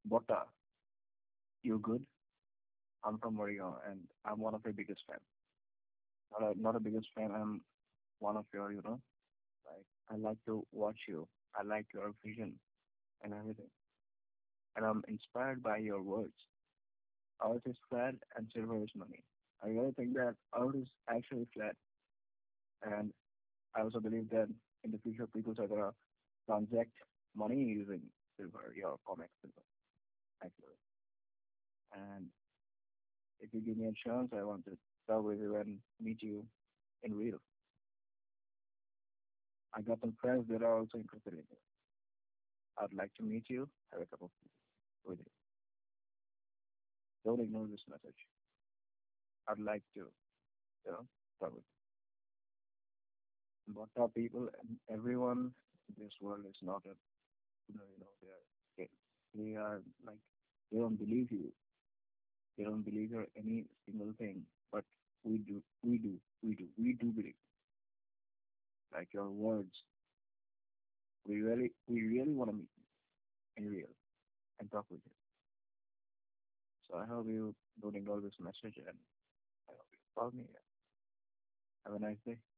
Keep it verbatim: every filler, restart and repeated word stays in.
Bota, you good? I'm from Oregon, and I'm one of your biggest fan. Not a, not a biggest fan. I'm one of your, you know, like I like to watch you. I like your vision and everything, and I'm inspired by your words. Earth is flat and silver is money. I really think that Earth is actually flat, and I also believe that in the future people are gonna transact money using silver, your comic silver, actually. And if you give me a chance, I want to talk with you and meet you in real. I got some friends that are also interested in you. I'd like to meet you, have a cup of tea with you. Don't ignore this message. I'd like to, you know, talk with you. But our people and everyone in this world is not a, you know, you know, they are scared. They are like, they don't believe you. They don't believe your any single thing. But we do, we do, we do, we do believe. Like your words, we really, we really want to meet you in real and talk with you. So I hope you don't ignore this message and I hope you call me. Have a nice day.